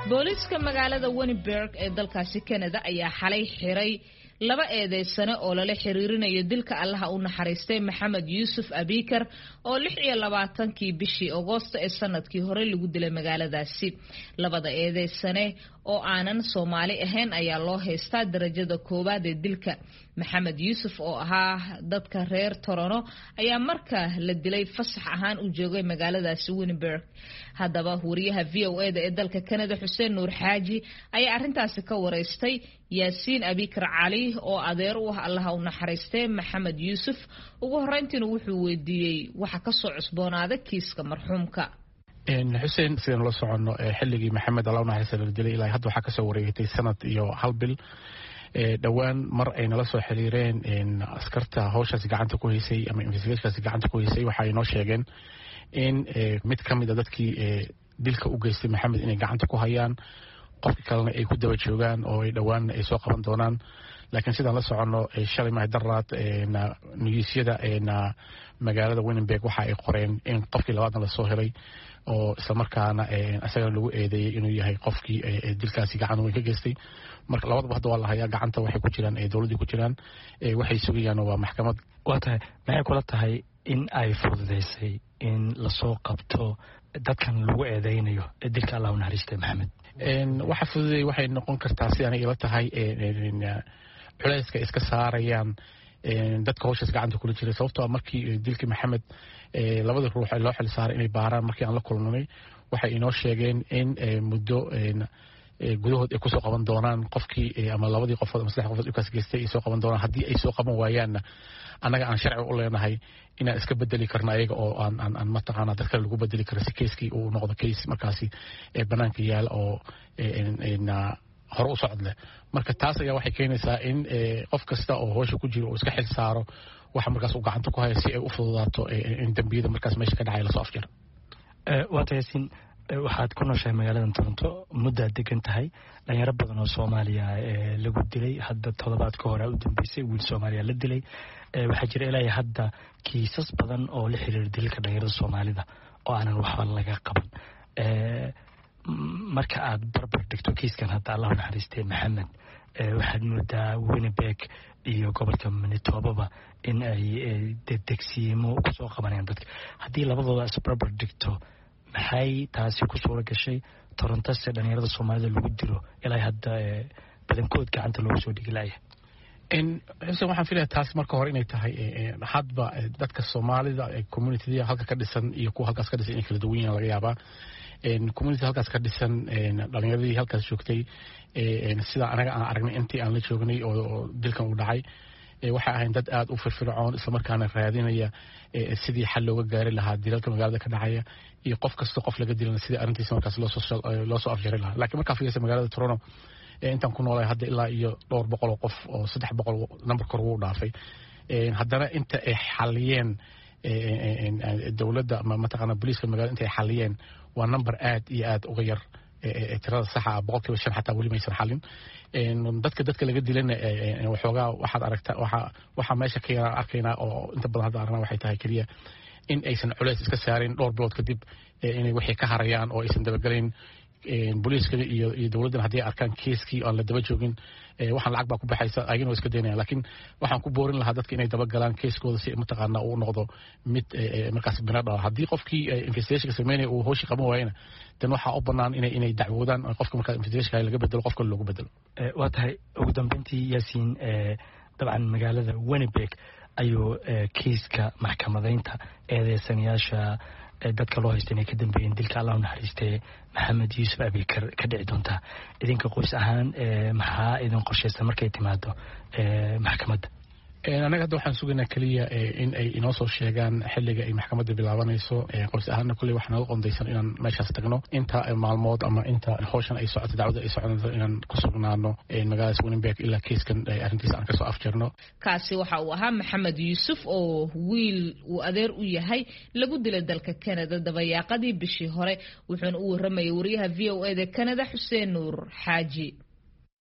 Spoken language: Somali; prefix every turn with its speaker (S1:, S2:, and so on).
S1: booliiska magaalada Winnipeg ee dalkaasi Canada ayaa xalay xiray laba eedeysane oo lala xiriirinayo dilka Allaha u naxariistay Maxamed Yuusuf Abikar oo 26kii bishii Agoosto ee sanadkii hore lagu dilay magaaladaasi. Labada eedeysane oo aanan Soomaali ahayn ayaa loo haystaa darajada koowaad ee dilka. Maxamed Yuusuf oo ahaa dadka reer Toronto ayaa marka la dilay fasax ahaan u joogay magaaladaasi Winnipeg. Haddaba wariyaha VOA ee dalka Canada Xuseen Nuur Xaaji ayaa arintaasi ka wareystay Yaasiin Abikar Cali oo adeer u ah Allaha u naxariistay Maxamed Yuusuf. Ugu horeyntiina wuxuu weydiiyay waxa ka soo cusboonaaday kiiska marxuumka.
S2: Xuseen sidaan la socono xilligii Maxamed Allaha u naxariistay la dilay ilaa hadda waxa ka soo wareegtay sanad iyo hal bil. dhawaan mar ay nala soo xiriireen askarta hawshaas gacanta ku haysay ama investigationkaas gacanta ku haysay waxa ay noo sheegeen in mid ka mid ah dadkii dilka u geystay Maxamed inay gacanta ku hayaan qofka kalena ay ku daba joogaan oo ay dhawaan ay soo qaban doonaan. laakiin sidaan la socono shalay ma daraad niyuusyada magaalada Winnipeg waxa ay qoreen in qofkii labaadna la soo helay oo isla markaana asagana lagu eedeeyay inuu yahay qofkii dilkaasi gacan weyn ka geystay. marka labadaba hadda waa la hayaa gacanta waxay ku jiraan dawladda ku jiraan waxay sugayaan waa maxkamad.
S3: waa tahay maxay kula tahay in ay fududeysay in la soo qabto dadkan lagu eedeynayo dilka Allaha u naxariistay Maxamed?
S2: waxa fududeeyay waxay noqon kartaa si aanay ila tahay culayska iska saarayaan dadka hawshaas gacanta kula jiray sababtoo ah markii dilkii Maxamed labada ruux loo xil saaray inay baaraan markii aan la kulmay waxay inoo sheegeen in muddo gudahood ay ku soo qaban doonaan qofkii ama labadii qofood ama saddex qofood kaas geystay ay soo qaban doonaan. haddii ay soo qaban waayaanna annaga aan sharci u leenahay inaan iska bedeli karno ayaga oo aan mataqaana dadka lagu bedeli karo si keiskii uu noqdo keis markaasi banaanka yaal oo hore u socod leh. marka taas ayaa waxay keenaysaa in qof kasta oo hawsha ku jiro uu iska xil saaro waxa markaas uu gacanta ku hayo si ay u fududaato in dambiyada markaas meesha ka dhacay la soo afjaro.
S3: waa tahay Yaasiin, waxaad ku nooshahay magaalada Toronto muddaad degan tahay. dhalinyaro badan oo Soomaaliya lagu dilay hadda toddobaad ka hor u dambeysay wiil Soomaaliya la dilay. waxaa jira ilaa hadda kiisas badan oo la xiriira dilka dhalinyarada Soomaalida oo aanan waxba laga qaban. marka aad barbar dhigto kiiskan hadda Allaha u naxariistay Maxamed waxaad moodaa Winnipeg iyo gobolka Manitoba in ay degsiimo ku soo qabanayaan dadka. haddii labadooda is barbar dhigto maxay taasi ku suura gashay Toronto si dhalinyarada Soomaalida lagu dilo ilaa hadda badankood gacanta loogu soo dhigi laaya?
S2: xuseen waxaan filayaa taas marka hore inay tahay hadba dadka Soomaalida community halka ka dhisan iyo kuwa halkaas ka dhisan in kala duwan yihiin laga yaabaa. community halkaas ka dhisan dhalinyaradii halkaas joogtay sida anaga aan aragnay intii aan la joognay oo dilkan u dhacay waxay ahayn dad aad u firfircoon isla markaana raadinaya sidii xal looga gaari lahaa dilalka magaalada ka dhacaya iyo qof kasta qof laga dilana sidii arrintiisa markaas loo soo afjari lahaa. laakiin markaa fiirsa magaalada Toronto intaan ku noolahay hadda ilaa iyo 200 qof oo 300 number kor uu dhaafay. haddana inta ay xaliyeen dawladda ama mataqaana booliiska magaalada inta ay xaliyeen waa number aad iyo aad uga yar tirada saxa 5% xataa weli maysan xalin. dadka laga dilana waxoogaa waxaad aragtaa waxa meesha ka yara arkaynaa oo inta badan hadda aragna waxay tahay kaliya in aysan culays iska saarin dhowr bilood kadib inay wixii ka harayaan oo aysan dabagalayn booliiska iyo dawladdan haddii arkaan kiiskii aan la daba joogin waxaan lacag baa ku baxaysa ayagana iska daynayaan. laakiin waxaan ku boorin lahaa dadka inay daba galaan kiiskooda si mataqaana uu noqdo mid markaas bina dhawa. haddii qofkii investigationka sameynaya uu hawshii qaban waayana dan waxaa u bannaan inay dacwoodaan qofka markaa investigationka laga bedelo qofka loogu bedelo.
S3: waa tahay ugu dambeyntii Yaasiin, dabcan magaalada Winnipeg ayuu kiiska maxkamadaynta eedeysanayaasha dadka loo haystay inay ka dambeeyeen dilka Allaha u naxariistay Maxamed Yuusuf Abikar ka dhici doontaa. idinka qoys ahaan maxaa idin qorshaysan markay timaado maxkamadda?
S2: anaga hadda waxaan sugaynaa kaliya in ay inoo soo sheegaan xilliga ay maxkamadda bilaabanayso. qoys ahaanna kulley waxaa naga qondaysan inaan meeshaas tagno inta maalmood ama inta hawshan ay socoto dacwadda ay soconayso inaan ku sugnaano magaalada Winnipeg ilaa kiiskan arrintiisa aan kasoo afjarno.
S1: kaasi waxa uu ahaa Maxamed Yuusuf oo wiil uu adeer u yahay lagu dilay dalka Canada dabayaaqadii bishii hore. wuxuuna u waramayay wariyaha VOA Canada Xuseen Nuur Xaaji.